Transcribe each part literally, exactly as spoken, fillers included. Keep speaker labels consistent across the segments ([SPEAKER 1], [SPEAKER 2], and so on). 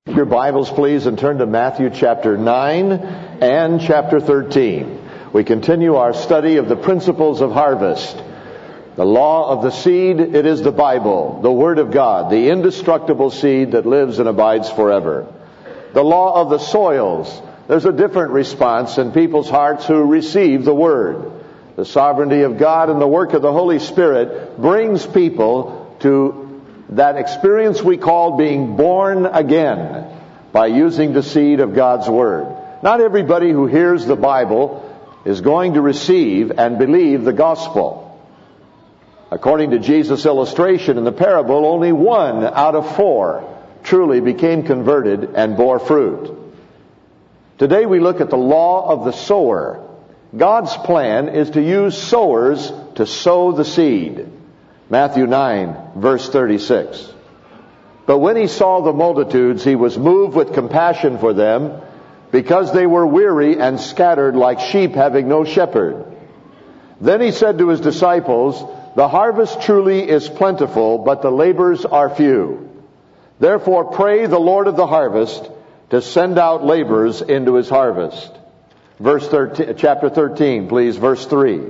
[SPEAKER 1] Your Bibles, please, and turn to Matthew chapter nine and chapter thirteen. We continue our study of the principles of harvest. The law of the seed, it is the Bible, the Word of God, the indestructible seed that lives and abides forever. The law of the soils, there's a different response in people's hearts who receive the Word. The sovereignty of God and the work of the Holy Spirit brings people to that experience we call being born again by using the seed of God's Word. Not everybody who hears the Bible is going to receive and believe the gospel. According to Jesus' illustration in the parable, only one out of four truly became converted and bore fruit. Today we look at the law of the sower. God's plan is to use sowers to sow the seed. Matthew nine, verse thirty-six. But when he saw the multitudes, he was moved with compassion for them, because they were weary and scattered like sheep having no shepherd. Then he said to his disciples, the harvest truly is plentiful, but the laborers are few. Therefore pray the Lord of the harvest to send out laborers into his harvest. Verse thirteen, chapter thirteen, please, verse three.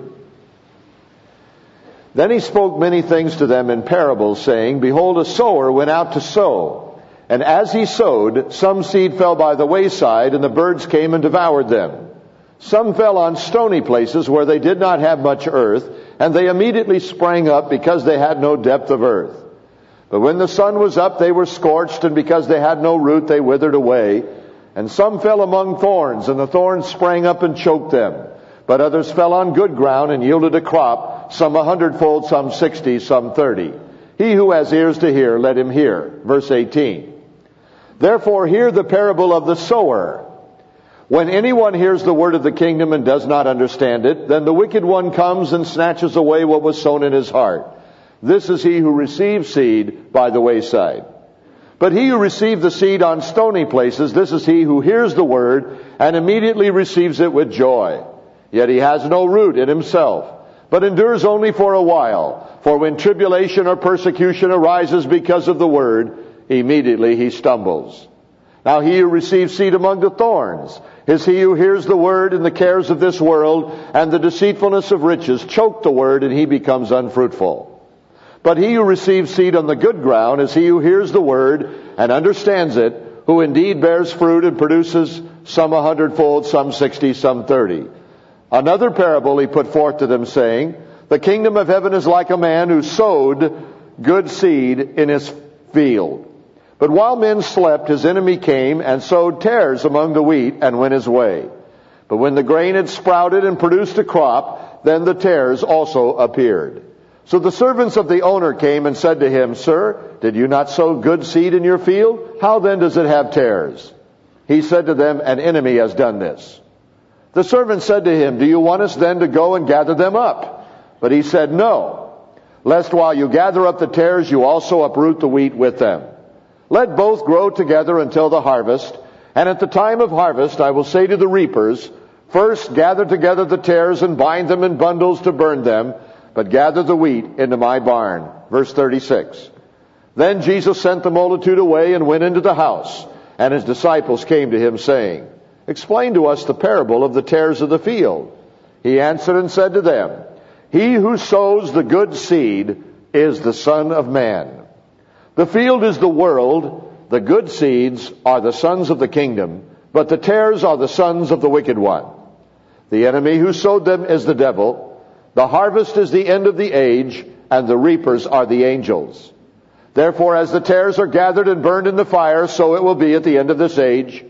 [SPEAKER 1] Then he spoke many things to them in parables, saying, Behold, a sower went out to sow. And as he sowed, some seed fell by the wayside, and the birds came and devoured them. Some fell on stony places where they did not have much earth, and they immediately sprang up because they had no depth of earth. But when the sun was up, they were scorched, and because they had no root, they withered away. And some fell among thorns, and the thorns sprang up and choked them. But others fell on good ground and yielded a crop, some a hundredfold, some sixty, some thirty. He who has ears to hear, let him hear. Verse eighteen. Therefore hear the parable of the sower. When anyone hears the word of the kingdom and does not understand it, then the wicked one comes and snatches away what was sown in his heart. This is he who receives seed by the wayside. But he who received the seed on stony places, this is he who hears the word and immediately receives it with joy. Yet he has no root in himself, but endures only for a while. For when tribulation or persecution arises because of the word, immediately he stumbles. Now he who receives seed among the thorns is he who hears the word, and the cares of this world and the deceitfulness of riches choke the word, and he becomes unfruitful. But he who receives seed on the good ground is he who hears the word and understands it, who indeed bears fruit and produces some a hundredfold, some sixty, some thirty. Another parable he put forth to them, saying, The kingdom of heaven is like a man who sowed good seed in his field. But while men slept, his enemy came and sowed tares among the wheat and went his way. But when the grain had sprouted and produced a crop, then the tares also appeared. So the servants of the owner came and said to him, Sir, did you not sow good seed in your field? How then does it have tares? He said to them, An enemy has done this. The servant said to him, Do you want us then to go and gather them up? But he said, No, lest while you gather up the tares, you also uproot the wheat with them. Let both grow together until the harvest. And at the time of harvest, I will say to the reapers, First gather together the tares and bind them in bundles to burn them, but gather the wheat into my barn. Verse thirty-six. Then Jesus sent the multitude away and went into the house. And his disciples came to him, saying, Explain to us the parable of the tares of the field. He answered and said to them, He who sows the good seed is the Son of Man. The field is the world, the good seeds are the sons of the kingdom, but the tares are the sons of the wicked one. The enemy who sowed them is the devil. The harvest is the end of the age, and the reapers are the angels. Therefore, as the tares are gathered and burned in the fire, so it will be at the end of this age.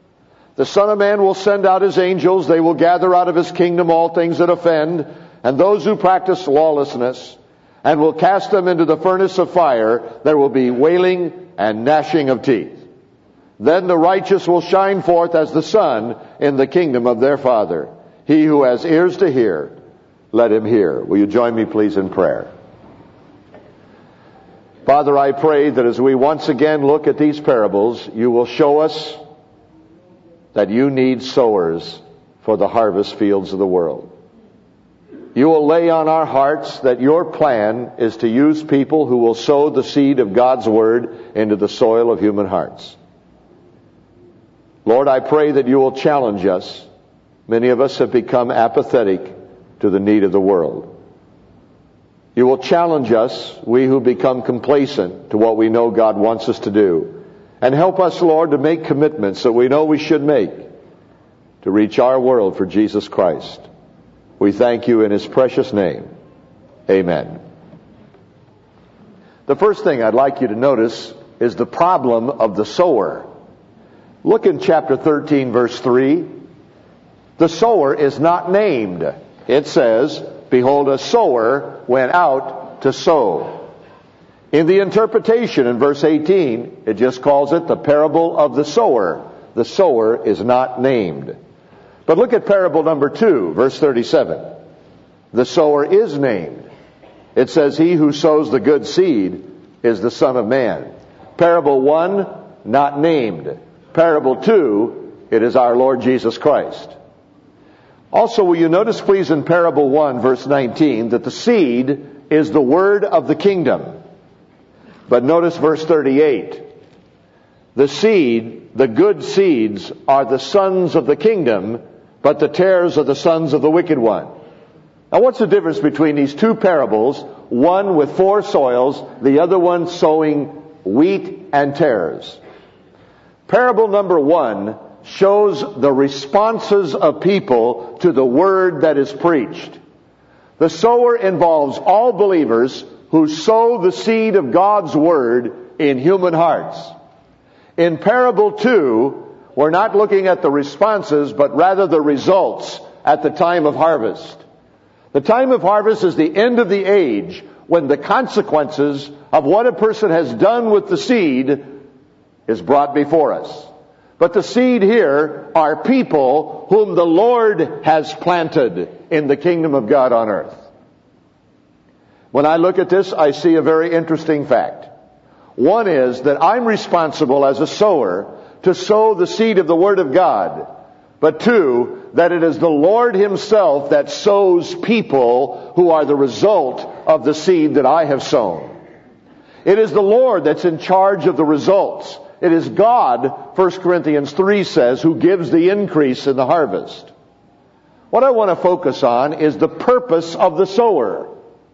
[SPEAKER 1] The Son of Man will send out his angels. They will gather out of his kingdom all things that offend, and those who practice lawlessness, and will cast them into the furnace of fire. There will be wailing and gnashing of teeth. Then the righteous will shine forth as the sun in the kingdom of their Father. He who has ears to hear, let him hear. Will you join me, please, in prayer? Father, I pray that as we once again look at these parables, you will show us that you need sowers for the harvest fields of the world. You will lay on our hearts that your plan is to use people who will sow the seed of God's Word into the soil of human hearts. Lord, I pray that you will challenge us. Many of us have become apathetic to the need of the world. You will challenge us, we who become complacent to what we know God wants us to do. And help us, Lord, to make commitments that we know we should make to reach our world for Jesus Christ. We thank you in his precious name. Amen. The first thing I'd like you to notice is the problem of the sower. Look in chapter thirteen, verse three. The sower is not named. It says, behold, a sower went out to sow. In the interpretation in verse eighteen, it just calls it the parable of the sower. The sower is not named. But look at parable number two, verse thirty-seven. The sower is named. It says, he who sows the good seed is the Son of Man. Parable one, not named. Parable two, it is our Lord Jesus Christ. Also, will you notice, please, in parable one, verse nineteen, that the seed is the word of the kingdom. But notice verse thirty-eight. The seed, the good seeds, are the sons of the kingdom, but the tares are the sons of the wicked one. Now, what's the difference between these two parables? One with four soils, the other one sowing wheat and tares. Parable number one shows the responses of people to the word that is preached. The sower involves all believers who sow the seed of God's word in human hearts. In parable two, we're not looking at the responses, but rather the results at the time of harvest. The time of harvest is the end of the age, when the consequences of what a person has done with the seed is brought before us. But the seed here are people whom the Lord has planted in the kingdom of God on earth. When I look at this, I see a very interesting fact. One is that I'm responsible as a sower to sow the seed of the Word of God. But two, that it is the Lord himself that sows people who are the result of the seed that I have sown. It is the Lord that's in charge of the results. It is God, First Corinthians three says, who gives the increase in the harvest. What I want to focus on is the purpose of the sower.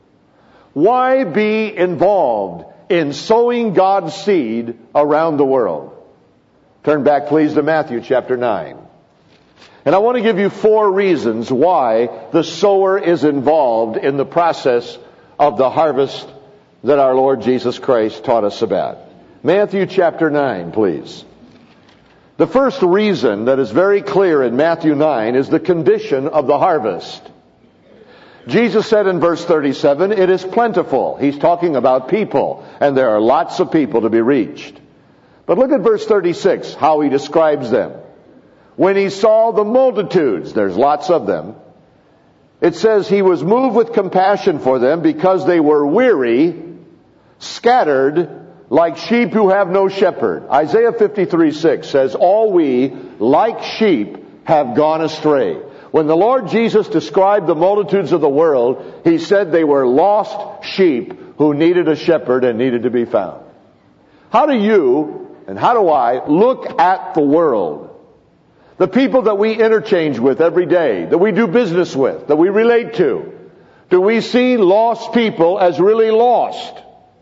[SPEAKER 1] Why be involved in sowing God's seed around the world? Turn back, please, to Matthew chapter nine. And I want to give you four reasons why the sower is involved in the process of the harvest that our Lord Jesus Christ taught us about. Matthew chapter nine, please. The first reason that is very clear in Matthew nine is the condition of the harvest. Jesus said in verse thirty-seven, it is plentiful. He's talking about people, and there are lots of people to be reached. But look at verse thirty-six, how he describes them. When he saw the multitudes, there's lots of them, it says he was moved with compassion for them because they were weary, scattered, like sheep who have no shepherd. Isaiah fifty-three six says, all we, like sheep, have gone astray. When the Lord Jesus described the multitudes of the world, he said they were lost sheep who needed a shepherd and needed to be found. How do you, and how do I, look at the world? The people that we interchange with every day, that we do business with, that we relate to. Do we see lost people as really lost?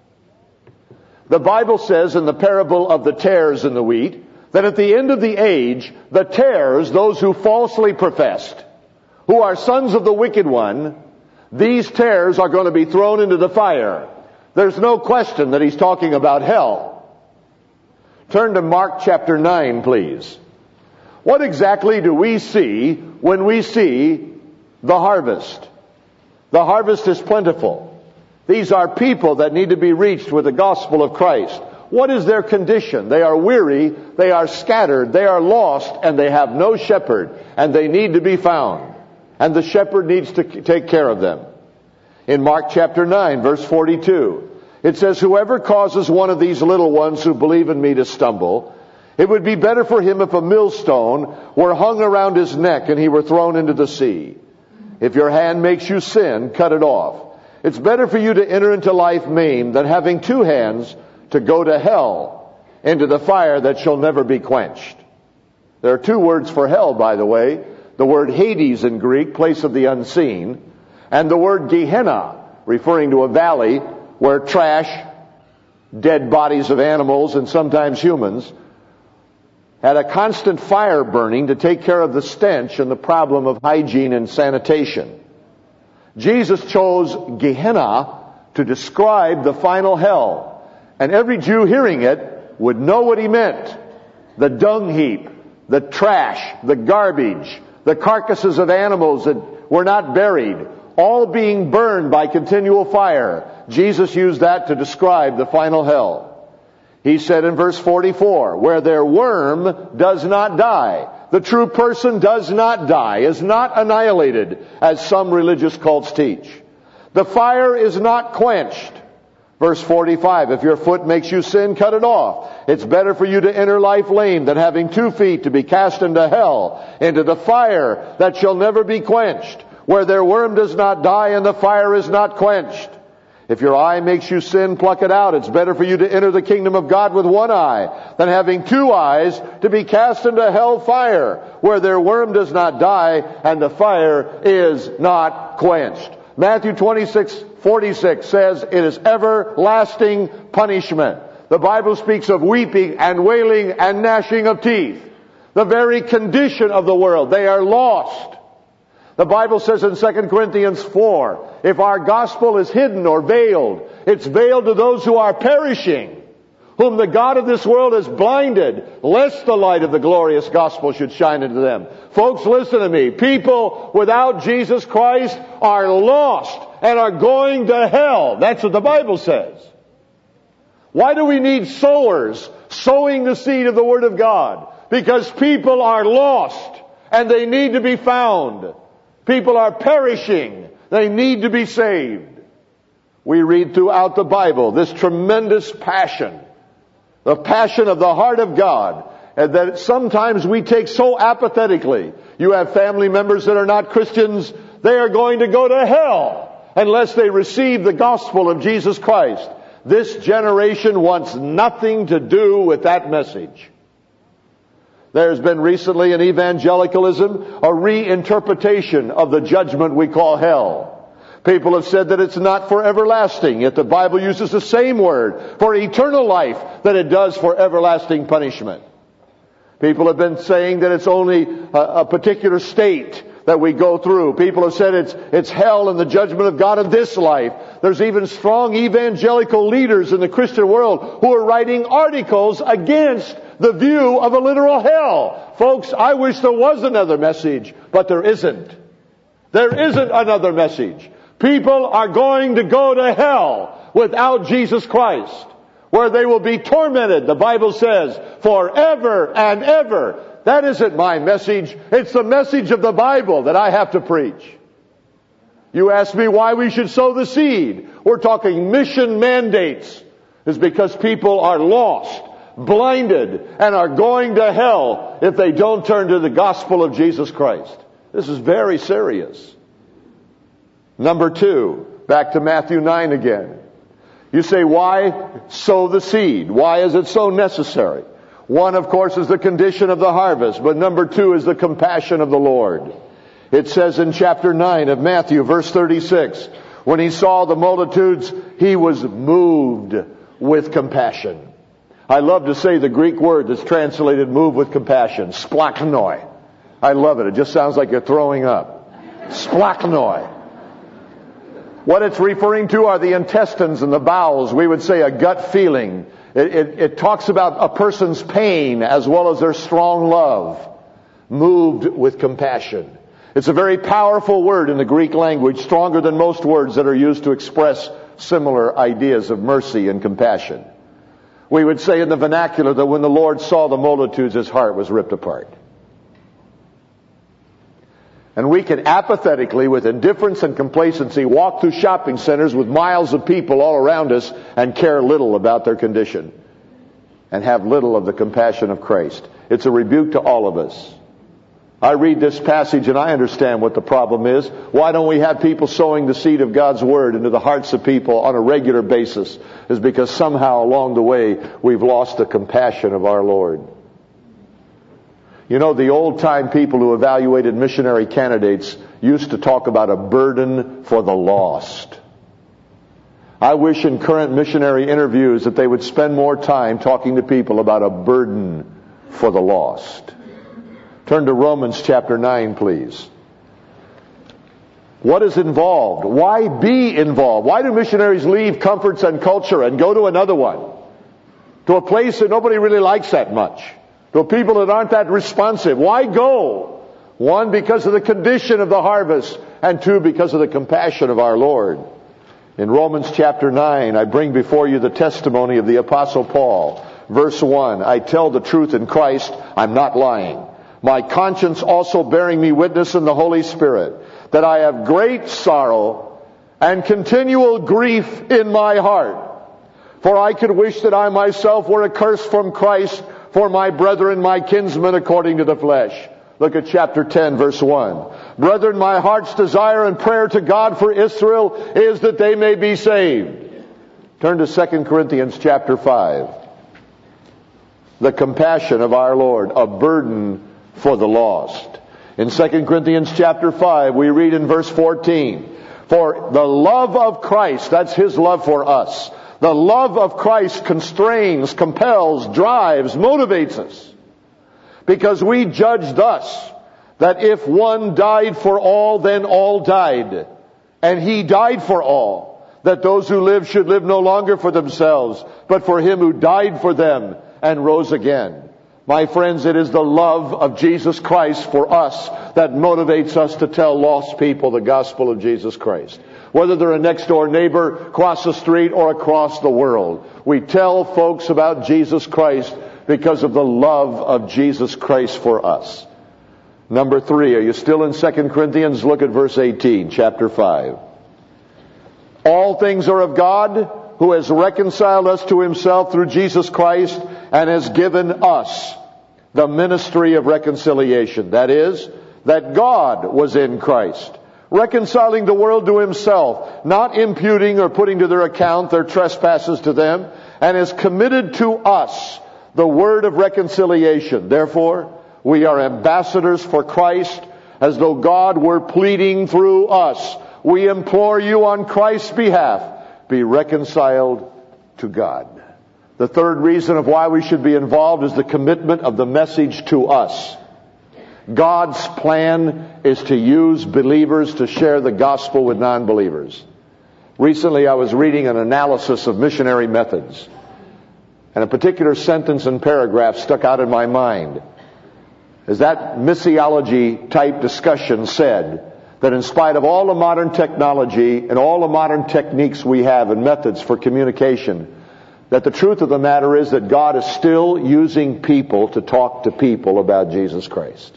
[SPEAKER 1] The Bible says in the parable of the tares and the wheat, that at the end of the age, the tares, those who falsely professed, who are sons of the wicked one, these tares are going to be thrown into the fire. There's no question that he's talking about hell. Turn to Mark chapter nine, please. What exactly do we see when we see the harvest? The harvest is plentiful. These are people that need to be reached with the gospel of Christ. What is their condition? They are weary, they are scattered, they are lost, and they have no shepherd, and they need to be found. And the shepherd needs to take care of them. In Mark chapter nine, verse forty-two, it says, whoever causes one of these little ones who believe in me to stumble, it would be better for him if a millstone were hung around his neck and he were thrown into the sea. If your hand makes you sin, cut it off. It's better for you to enter into life maimed than having two hands to go to hell, into the fire that shall never be quenched. There are two words for hell, by the way. The word Hades in Greek, place of the unseen, and the word Gehenna, referring to a valley where trash, dead bodies of animals and sometimes humans, had a constant fire burning to take care of the stench and the problem of hygiene and sanitation. Jesus chose Gehenna to describe the final hell. And every Jew hearing it would know what he meant. The dung heap, the trash, the garbage, the carcasses of animals that were not buried, all being burned by continual fire. Jesus used that to describe the final hell. He said in verse forty-four, where their worm does not die. The true person does not die, is not annihilated, as some religious cults teach. The fire is not quenched. Verse forty-five, if your foot makes you sin, cut it off. It's better for you to enter life lame than having two feet to be cast into hell, into the fire that shall never be quenched, where their worm does not die and the fire is not quenched. If your eye makes you sin, pluck it out. It's better for you to enter the kingdom of God with one eye than having two eyes to be cast into hell fire, where their worm does not die and the fire is not quenched. Matthew twenty-six forty-six says it is everlasting punishment. The Bible speaks of weeping and wailing and gnashing of teeth. The very condition of the world. They are lost. The Bible says in Second Corinthians four, if our gospel is hidden or veiled, it's veiled to those who are perishing, whom the God of this world has blinded, lest the light of the glorious gospel should shine into them. Folks, listen to me. People without Jesus Christ are lost and are going to hell. That's what the Bible says. Why do we need sowers sowing the seed of the Word of God? Because people are lost and they need to be found. People are perishing. They need to be saved. We read throughout the Bible this tremendous passion, the passion of the heart of God, and that sometimes we take so apathetically. You have family members that are not Christians. They are going to go to hell unless they receive the gospel of Jesus Christ. This generation wants nothing to do with that message. There's been recently in evangelicalism a reinterpretation of the judgment we call hell. People have said that it's not for everlasting, yet the Bible uses the same word for eternal life that it does for everlasting punishment. People have been saying that it's only a, a particular state that we go through. People have said it's, it's hell and the judgment of God in this life. There's even strong evangelical leaders in the Christian world who are writing articles against the view of a literal hell. Folks, I wish there was another message, but there isn't. There isn't another message. People are going to go to hell without Jesus Christ, where they will be tormented, the Bible says, forever and ever. That isn't my message. It's the message of the Bible that I have to preach. You ask me why we should sow the seed. We're talking mission mandates. It's because people are lost, blinded, and are going to hell if they don't turn to the gospel of Jesus Christ. This is very serious. Number two, back to Matthew nine again. You say, why sow the seed? Why is it so necessary? One, of course, is the condition of the harvest, but number two is the compassion of the Lord. It says in chapter nine of Matthew, verse thirty-six, when he saw the multitudes, he was moved with compassion. I love to say the Greek word that's translated move with compassion, splachnoi. I love it. It just sounds like you're throwing up. Splachnoi. What it's referring to are the intestines and the bowels. We would say a gut feeling. It, it, it talks about a person's pain as well as their strong love. Moved with compassion. It's a very powerful word in the Greek language, stronger than most words that are used to express similar ideas of mercy and compassion. We would say in the vernacular that when the Lord saw the multitudes, his heart was ripped apart. And we can apathetically, with indifference and complacency, walk through shopping centers with miles of people all around us and care little about their condition and have little of the compassion of Christ. It's a rebuke to all of us. I read this passage and I understand what the problem is. Why don't we have people sowing the seed of God's Word into the hearts of people on a regular basis? Is because somehow along the way we've lost the compassion of our Lord. You know, the old-time people who evaluated missionary candidates used to talk about a burden for the lost. I wish in current missionary interviews that they would spend more time talking to people about a burden for the lost. Turn to Romans chapter nine, please. What is involved? Why be involved? Why do missionaries leave comforts and culture and go to another one? To a place that nobody really likes that much. To people that aren't that responsive. Why go? One, because of the condition of the harvest. And two, because of the compassion of our Lord. In Romans chapter nine, I bring before you the testimony of the Apostle Paul. Verse one, I tell the truth in Christ, I'm not lying. My conscience also bearing me witness in the Holy Spirit, that I have great sorrow and continual grief in my heart. For I could wish that I myself were accursed from Christ for my brethren, my kinsmen, according to the flesh. Look at chapter ten, verse one. Brethren, my heart's desire and prayer to God for Israel is that they may be saved. Turn to Second Corinthians chapter five. The compassion of our Lord, a burden for the lost. In Second Corinthians chapter five, we read in verse fourteen, for the love of Christ, that's His love for us, the love of Christ constrains, compels, drives, motivates us. Because we judge thus, that if one died for all, then all died. And He died for all, that those who live should live no longer for themselves, but for Him who died for them and rose again. My friends, it is the love of Jesus Christ for us that motivates us to tell lost people the gospel of Jesus Christ. Whether they're a next door neighbor, across the street, or across the world. We tell folks about Jesus Christ because of the love of Jesus Christ for us. Number three, are you still in Second Corinthians? Look at verse eighteen, chapter five. All things are of God, who has reconciled us to Himself through Jesus Christ, and has given us the ministry of reconciliation. That is, that God was in Christ, reconciling the world to Himself, not imputing or putting to their account their trespasses to them, and has committed to us the word of reconciliation. Therefore, we are ambassadors for Christ, as though God were pleading through us. We implore you on Christ's behalf, be reconciled to God. The third reason of why we should be involved is the commitment of the message to us. God's plan is to use believers to share the gospel with non-believers. Recently I was reading an analysis of missionary methods, and a particular sentence and paragraph stuck out in my mind. As that missiology type discussion said, that in spite of all the modern technology and all the modern techniques we have and methods for communication, that the truth of the matter is that God is still using people to talk to people about Jesus Christ.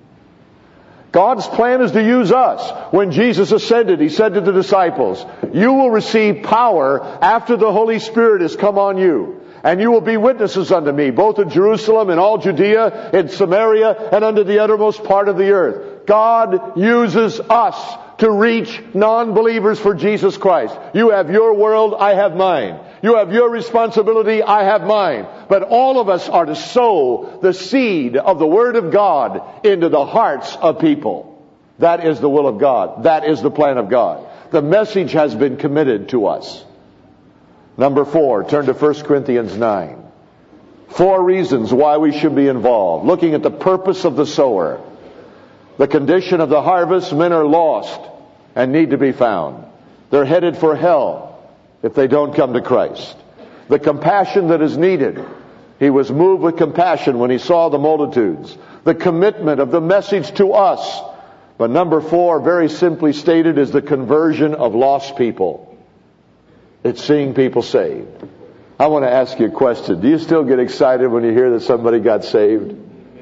[SPEAKER 1] God's plan is to use us. When Jesus ascended, He said to the disciples, you will receive power after the Holy Spirit has come on you. And you will be witnesses unto me, both in Jerusalem and all Judea, in Samaria, and unto the uttermost part of the earth. God uses us to reach non-believers for Jesus Christ. You have your world, I have mine. You have your responsibility, I have mine. But all of us are to sow the seed of the Word of God into the hearts of people. That is the will of God. That is the plan of God. The message has been committed to us. Number four, turn to First Corinthians nine. Four reasons why we should be involved. Looking at the purpose of the sower. The condition of the harvest, men are lost and need to be found. They're headed for hell if they don't come to Christ. The compassion that is needed. He was moved with compassion when He saw the multitudes. The commitment of the message to us. But number four, very simply stated, is the conversion of lost people. It's seeing people saved. I want to ask you a question. Do you still get excited when you hear that somebody got saved?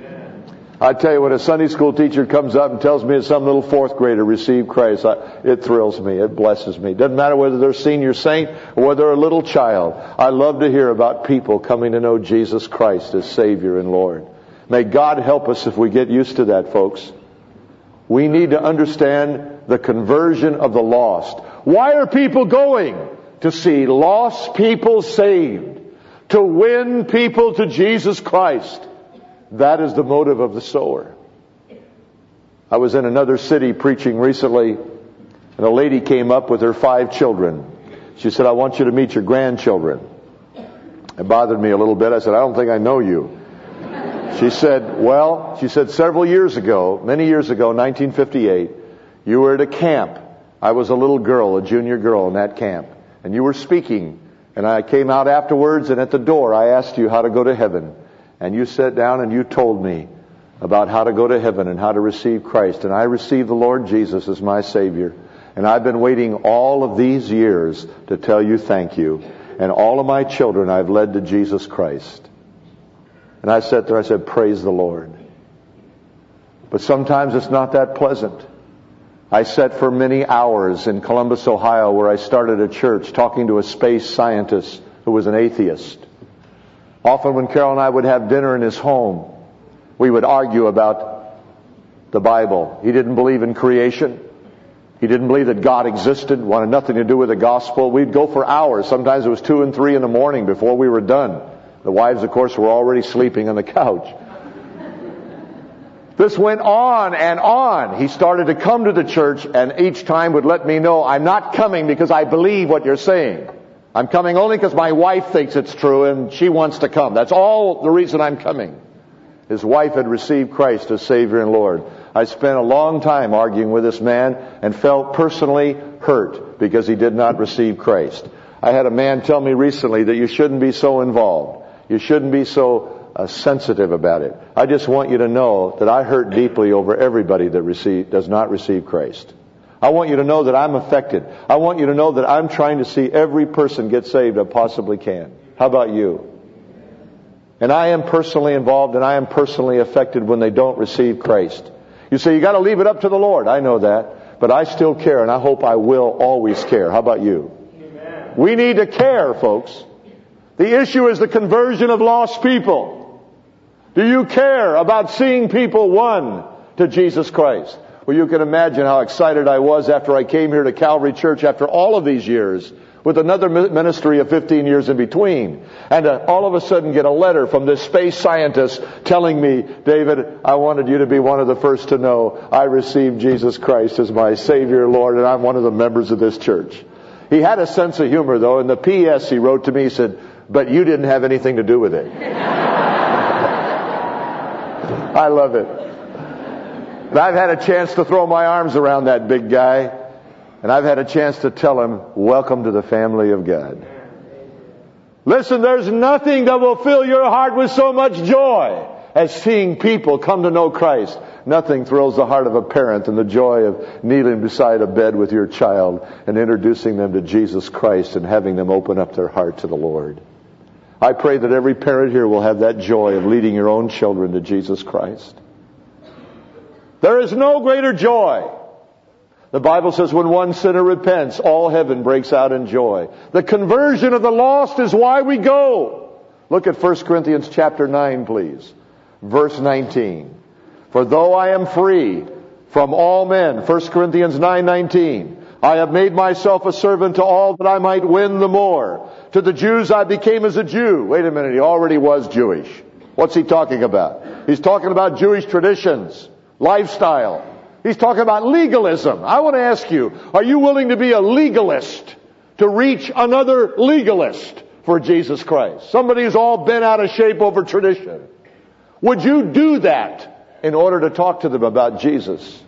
[SPEAKER 1] I tell you, when a Sunday school teacher comes up and tells me that some little fourth grader received Christ, I, it thrills me. It blesses me. It doesn't matter whether they're a senior saint or whether they're a little child. I love to hear about people coming to know Jesus Christ as Savior and Lord. May God help us if we get used to that, folks. We need to understand the conversion of the lost. Why are people going? To see lost people saved. To win people to Jesus Christ. That is the motive of the sower. I was in another city preaching recently, and a lady came up with her five children. She said, I want you to meet your grandchildren. It bothered me a little bit. I said, I don't think I know you. She said, well, she said, several years ago, many years ago, nineteen fifty-eight, you were at a camp. I was a little girl, a junior girl in that camp. And you were speaking. And I came out afterwards, and at the door I asked you how to go to heaven. And you sat down and you told me about how to go to heaven and how to receive Christ. And I received the Lord Jesus as my Savior. And I've been waiting all of these years to tell you thank you. And all of my children I've led to Jesus Christ. And I sat there, I said, praise the Lord. But sometimes it's not that pleasant. I sat for many hours in Columbus, Ohio, where I started a church, talking to a space scientist who was an atheist. Often when Carol and I would have dinner in his home, we would argue about the Bible. He didn't believe in creation. He didn't believe that God existed, wanted nothing to do with the gospel. We'd go for hours. Sometimes it was two and three in the morning before we were done. The wives, of course, were already sleeping on the couch. This went on and on. He started to come to the church, and each time would let me know, I'm not coming because I believe what you're saying. I'm coming only because my wife thinks it's true and she wants to come. That's all the reason I'm coming. His wife had received Christ as Savior and Lord. I spent a long time arguing with this man and felt personally hurt because he did not receive Christ. I had a man tell me recently that you shouldn't be so involved. You shouldn't be so uh, sensitive about it. I just want you to know that I hurt deeply over everybody that receive, does not receive Christ. I want you to know that I'm affected. I want you to know that I'm trying to see every person get saved I possibly can. How about you? And I am personally involved and I am personally affected when they don't receive Christ. You say, you got to leave it up to the Lord. I know that. But I still care, and I hope I will always care. How about you? Amen. We need to care, folks. The issue is the conversion of lost people. Do you care about seeing people won to Jesus Christ? Well, you can imagine how excited I was after I came here to Calvary Church after all of these years, with another ministry of fifteen years in between, and to all of a sudden get a letter from this space scientist telling me, David, I wanted you to be one of the first to know I received Jesus Christ as my Savior, Lord, and I'm one of the members of this church. He had a sense of humor, though. In the P S he wrote to me, he said, but you didn't have anything to do with it. I love it. And I've had a chance to throw my arms around that big guy. And I've had a chance to tell him, welcome to the family of God. Listen, there's nothing that will fill your heart with so much joy as seeing people come to know Christ. Nothing thrills the heart of a parent than the joy of kneeling beside a bed with your child and introducing them to Jesus Christ and having them open up their heart to the Lord. I pray that every parent here will have that joy of leading your own children to Jesus Christ. There is no greater joy. The Bible says when one sinner repents, all heaven breaks out in joy. The conversion of the lost is why we go. Look at First Corinthians chapter nine, please. Verse nineteen. For though I am free from all men, First Corinthians nine nineteen, I have made myself a servant to all that I might win the more. To the Jews I became as a Jew. Wait a minute, he already was Jewish. What's he talking about? He's talking about Jewish traditions, lifestyle. He's talking about legalism. I want to ask you, are you willing to be a legalist to reach another legalist for Jesus Christ? Somebody who's all bent out of shape over tradition. Would you do that in order to talk to them about Jesus?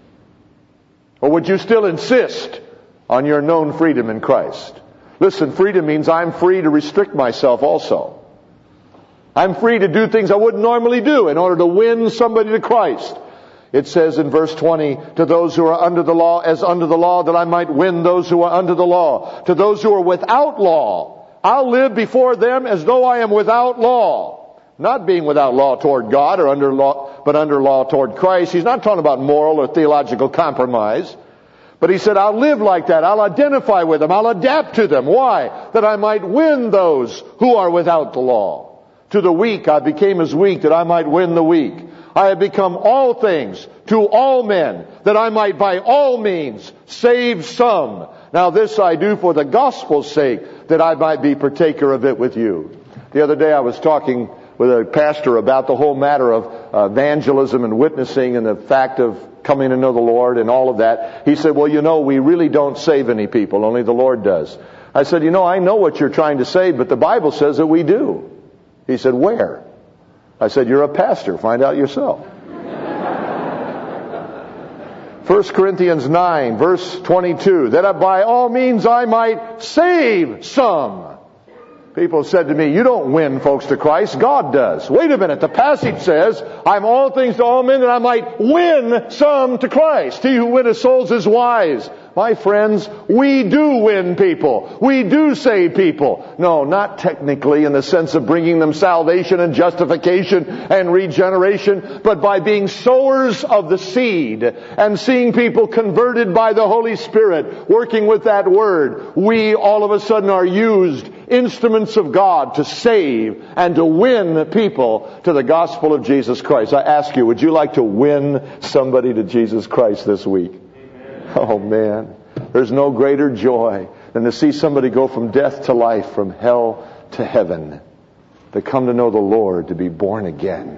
[SPEAKER 1] Or would you still insist on your known freedom in Christ? Listen, freedom means I'm free to restrict myself also. I'm free to do things I wouldn't normally do in order to win somebody to Christ. It says in verse twenty, to those who are under the law, as under the law, that I might win those who are under the law. To those who are without law, I'll live before them as though I am without law. Not being without law toward God or under law, but under law toward Christ. He's not talking about moral or theological compromise. But he said, I'll live like that. I'll identify with them. I'll adapt to them. Why? That I might win those who are without the law. To the weak I became as weak, that I might win the weak. I have become all things to all men, that I might by all means save some. Now this I do for the gospel's sake, that I might be partaker of it with you. The other day I was talking with a pastor about the whole matter of uh, evangelism and witnessing and the fact of coming to know the Lord and all of that. He said, well, you know, we really don't save any people. Only the Lord does. I said, you know, I know what you're trying to say, but the Bible says that we do. He said, where? I said, you're a pastor. Find out yourself. First Corinthians nine, verse twenty-two, that by all means I might save some. People said to me, you don't win folks to Christ, God does. Wait a minute, the passage says, I'm all things to all men that I might win some to Christ. He who winneth souls is wise. My friends, we do win people. We do save people. No, not technically in the sense of bringing them salvation and justification and regeneration, but by being sowers of the seed and seeing people converted by the Holy Spirit, working with that word. We all of a sudden are used instruments of God to save and to win people to the gospel of Jesus Christ. I ask you, would you like to win somebody to Jesus Christ this week? Oh man, there's no greater joy than to see somebody go from death to life, from hell to heaven, to come to know the Lord, to be born again.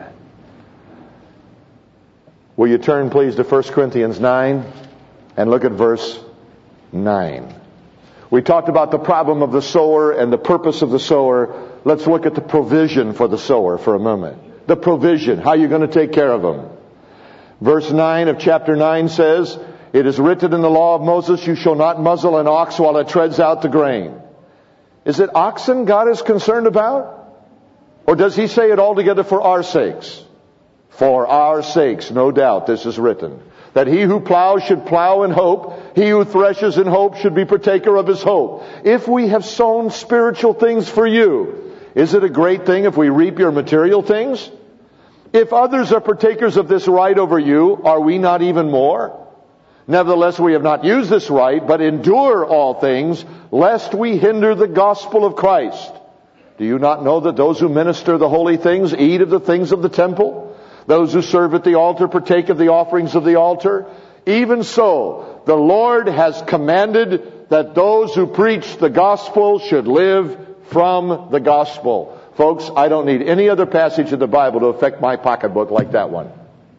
[SPEAKER 1] Will you turn please to First Corinthians nine and look at verse nine. We talked about the problem of the sower and the purpose of the sower. Let's look at the provision for the sower for a moment. The provision, how you're going to take care of them. Verse nine of chapter nine says, it is written in the law of Moses, you shall not muzzle an ox while it treads out the grain. Is it oxen God is concerned about? Or does he say it altogether for our sakes? For our sakes, no doubt, this is written. That he who plows should plow in hope. He who threshes in hope should be partaker of his hope. If we have sown spiritual things for you, is it a great thing if we reap your material things? If others are partakers of this right over you, are we not even more? Nevertheless, we have not used this right, but endure all things, lest we hinder the gospel of Christ. Do you not know that those who minister the holy things eat of the things of the temple? Those who serve at the altar partake of the offerings of the altar? Even so, the Lord has commanded that those who preach the gospel should live from the gospel. Folks, I don't need any other passage in the Bible to affect my pocketbook like that one.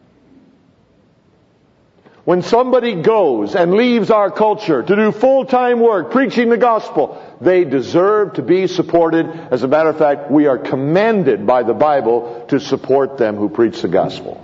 [SPEAKER 1] When somebody goes and leaves our culture to do full-time work preaching the gospel, they deserve to be supported. As a matter of fact, we are commanded by the Bible to support them who preach the gospel.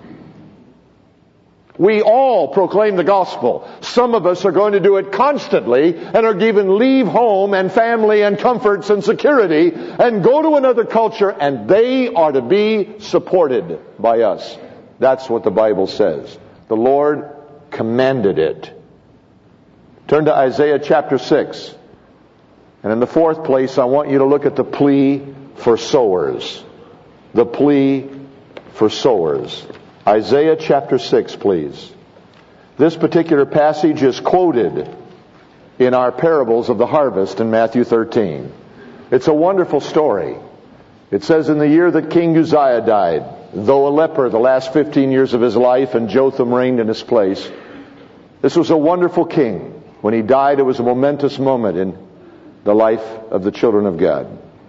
[SPEAKER 1] We all proclaim the gospel. Some of us are going to do it constantly and are given leave home and family and comforts and security and go to another culture, and they are to be supported by us. That's what the Bible says. The Lord commanded it. Turn to Isaiah chapter six. And in the fourth place, I want you to look at the plea for sowers. The plea for sowers. Isaiah chapter six, please. This particular passage is quoted in our parables of the harvest in Matthew thirteen. It's a wonderful story. It says, in the year that King Uzziah died, though a leper the last fifteen years of his life, and Jotham reigned in his place, this was a wonderful king. When he died, it was a momentous moment in the life of the children of God.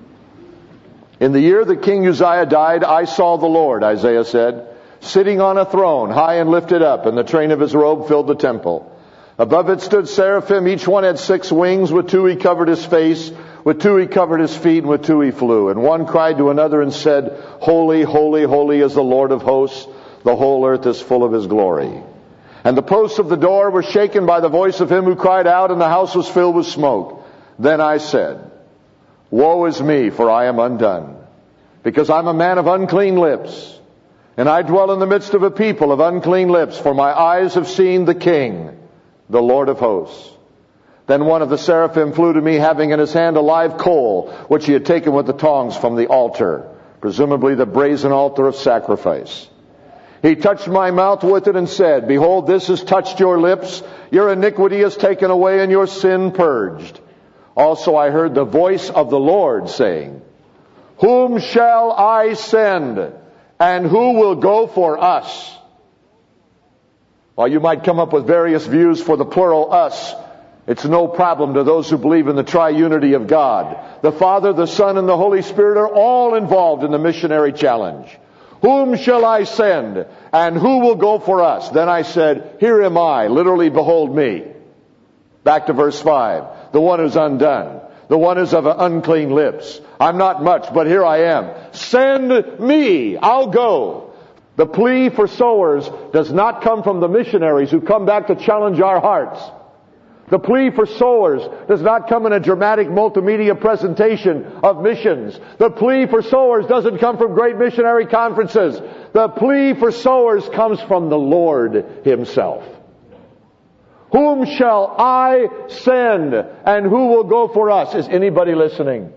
[SPEAKER 1] In the year that King Uzziah died, I saw the Lord, Isaiah said, sitting on a throne, high and lifted up, and the train of his robe filled the temple. Above it stood seraphim, each one had six wings. With two he covered his face, with two he covered his feet, and with two he flew. And one cried to another and said, Holy, holy, holy is the Lord of hosts. The whole earth is full of his glory. And the posts of the door were shaken by the voice of him who cried out, and the house was filled with smoke. Then I said, Woe is me, for I am undone, because I'm a man of unclean lips, and I dwell in the midst of a people of unclean lips, for my eyes have seen the King, the Lord of hosts. Then one of the seraphim flew to me, having in his hand a live coal, which he had taken with the tongs from the altar, presumably the brazen altar of sacrifice. He touched my mouth with it and said, Behold, this has touched your lips. Your iniquity is taken away and your sin purged. Also I heard the voice of the Lord saying, Whom shall I send, and who will go for us? Well, you might come up with various views for the plural us It's no problem to those who believe in the triunity of God. The Father, the Son, and the Holy Spirit are all involved in the missionary challenge. Whom shall I send, and who will go for us? Then I said, here am I, literally, behold me. Back to verse five. The one who's undone. The one who's of unclean lips. I'm not much, but here I am. Send me, I'll go. The plea for sowers does not come from the missionaries who come back to challenge our hearts. The plea for sowers does not come in a dramatic multimedia presentation of missions. The plea for sowers doesn't come from great missionary conferences. The plea for sowers comes from the Lord Himself. Whom shall I send, and who will go for us? Is anybody listening?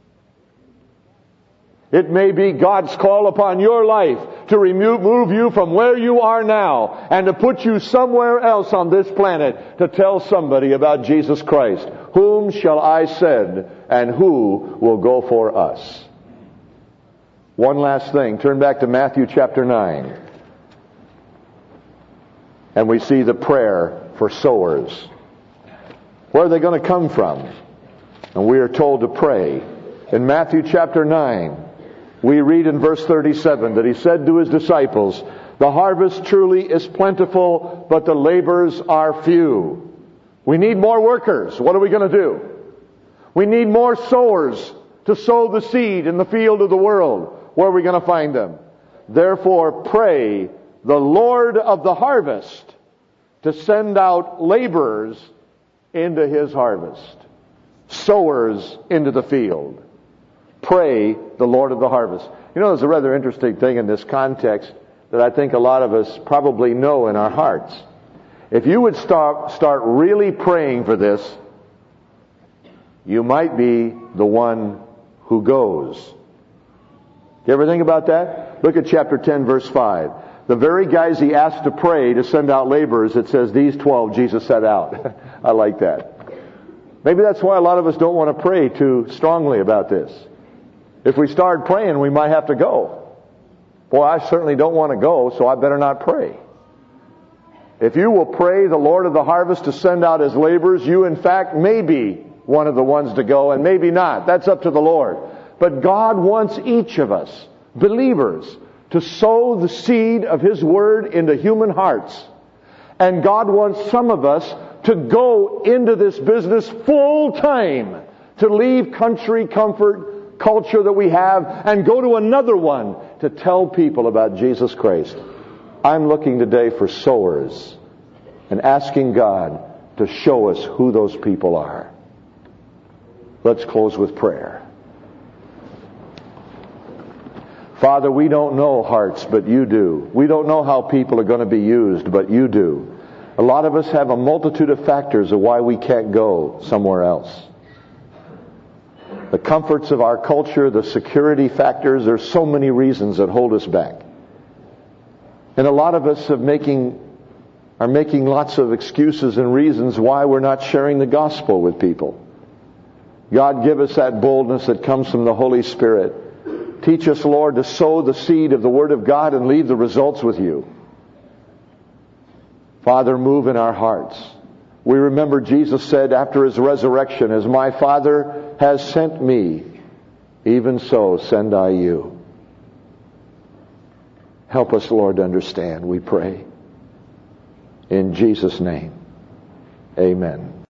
[SPEAKER 1] It may be God's call upon your life to remove you from where you are now and to put you somewhere else on this planet to tell somebody about Jesus Christ. Whom shall I send, and who will go for us? One last thing. Turn back to Matthew chapter nine. And we see the prayer for sowers. Where are they going to come from? And we are told to pray. In Matthew chapter nine, we read in verse thirty-seven that He said to His disciples, the harvest truly is plentiful, but the laborers are few. We need more workers. What are we going to do? We need more sowers to sow the seed in the field of the world. Where are we going to find them? Therefore pray the Lord of the harvest to send out laborers into His harvest. Sowers into the field. Pray the Lord of the harvest. You know, there's a rather interesting thing in this context that I think a lot of us probably know in our hearts. If you would start, start really praying for this, you might be the one who goes. You ever think about that? Look at chapter ten, verse five. The very guys He asked to pray to send out laborers, it says these twelve Jesus set out. I like that. Maybe that's why a lot of us don't want to pray too strongly about this. If we start praying, we might have to go. Boy, I certainly don't want to go, so I better not pray. If you will pray the Lord of the harvest to send out His laborers, you in fact may be one of the ones to go, and maybe not. That's up to the Lord. But God wants each of us, believers, to sow the seed of His Word into human hearts. And God wants some of us to go into this business full time, to leave country comfort, culture that we have, and go to another one to tell people about Jesus Christ. I'm looking today for sowers and asking God to show us who those people are. Let's close with prayer. Father, we don't know hearts, but You do. We don't know how people are going to be used, but You do. A lot of us have a multitude of factors of why we can't go somewhere else. The comforts of our culture, the security factors, there's so many reasons that hold us back. And a lot of us have making, are making lots of excuses and reasons why we're not sharing the gospel with people. God, give us that boldness that comes from the Holy Spirit. Teach us, Lord, to sow the seed of the Word of God and leave the results with You. Father, move in our hearts. We remember Jesus said after His resurrection, as my Father has sent Me, even so send I you. Help us, Lord, to understand, we pray. In Jesus' name, amen.